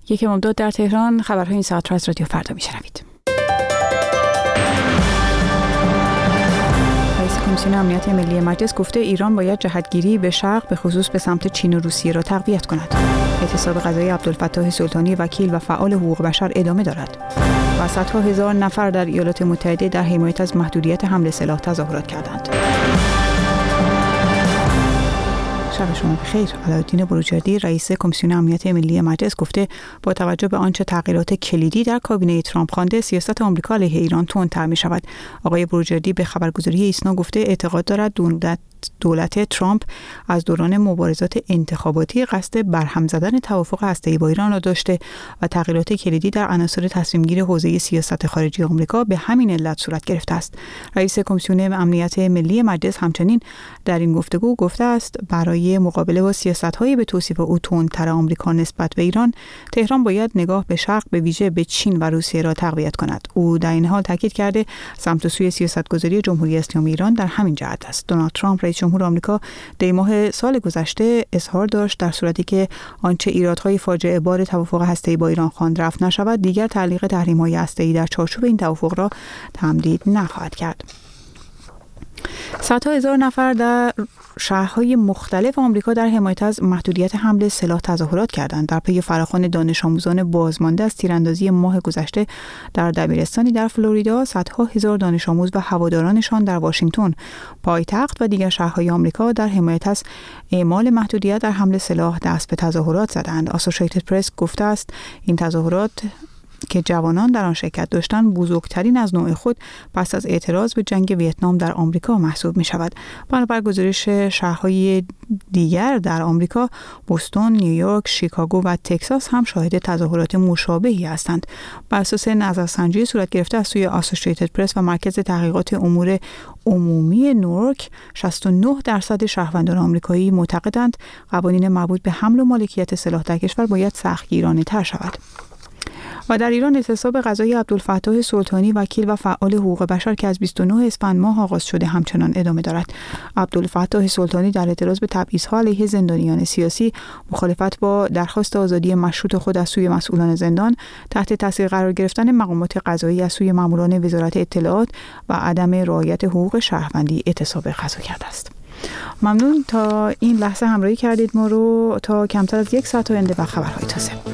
یک امامداد در تهران. خبرهای این ساعت را از رادیو فردا میشنوید. رئیس کمیسیون امنیت ملی مجلس گفته ایران باید جهتگیری به شرق به خصوص به سمت چین و روسیه را تقویت کند. اعتصاب غذایی عبدالفتاح سلطانی وکیل و فعال حقوق بشر ادامه دارد. و صدها هزار نفر در ایالات متحده در حمایت از محدودیت حمل سلاح تظاهرات کردند. شب شما بخیر. علاءالدین بروجردی رئیس کمیسیون امنیت ملی مجلس گفته با توجه به آنچه تغییرات کلیدی در کابینه ترامپ خوانده سیاست آمریکا علیه ایران تندتر می شود. آقای بروجردی به خبرگزاری ایسنا گفته اعتقاد دارد دولت ترامپ از دوران مبارزات انتخاباتی قصد برهم زدن توافق هسته‌ای با ایران را داشته و تغییرات کلیدی در عناصر تصمیم‌گیری حوزه سیاست خارجی آمریکا به همین علت صورت گرفته است. رئیس کمیسیون امنیت ملی مجلس همچنین در این گفتگو گفته است برای مقابله با سیاست‌های به توصیف او تندتر آمریکا نسبت به ایران، تهران باید نگاه به شرق به ویژه به چین و روسیه را تقویت کند. او در این حال تاکید کرده سمت و سوی سیاست‌گذاری جمهوری اسلامی ایران در همین جهت است. دونالد ترامپ رئیس جمهور آمریکا دی ماه سال گذشته اظهار داشت در صورتی که آنچه ایرادهای فاجعه بار توافق هسته‌ای با ایران خواند رفع نشود، دیگر تعلیق تحریم‌های هسته‌ای در چارچوب این توافق را تمدید نخواهد کرد. صدها هزار نفر در شهرهای مختلف آمریکا در حمایت از محدودیت حمل سلاح تظاهرات کردند. در پی فراخوان دانش آموزان بازمانده از تیراندازی ماه گذشته در دبیرستانی در فلوریدا، صدها هزار دانش آموز و هوادارانشان در واشنگتن، پایتخت و دیگر شهرهای آمریکا در حمایت از اعمال محدودیت در حمل سلاح دست به تظاهرات زدند. اسوسییتد پرس گفته است این تظاهرات که جوانان در آن شرکت داشتند بزرگترین از نوع خود پس از اعتراض به جنگ ویتنام در آمریکا محسوب می شود. بنابر گزارش شهرهای دیگر در آمریکا، بوستون، نیویورک، شیکاگو و تگزاس هم شاهد تظاهرات مشابهی هستند. بر اساس نظرسنجی صورت گرفته از سوی اسوسییتد پرس و مرکز تحقیقات امور عمومی نورک، 69% شهروندان آمریکایی معتقدند قوانین مربوط به حمل و مالکیت سلاح در کشور باید سختگیرانه‌تر شود. و در ایران اعتصاب غذایی عبدالفتاح سلطانی وکیل و فعال حقوق بشر که از 29 اسفند ماه آغاز شده همچنان ادامه دارد. عبدالفتاح سلطانی در اعتراض به تبعیض‌ها علیه زندانیان سیاسی، مخالفت با درخواست آزادی مشروط خود از سوی مسئولان زندان، تحت تاثیر قرار گرفتن مقامات قضایی از سوی ماموران وزارت اطلاعات و عدم رعایت حقوق شهروندی اعتصاب غذا کرده است. ممنون تا این لحظه همراهی کردید ما رو. تا کمتر از یک ساعت آینده با خبرهای تازه.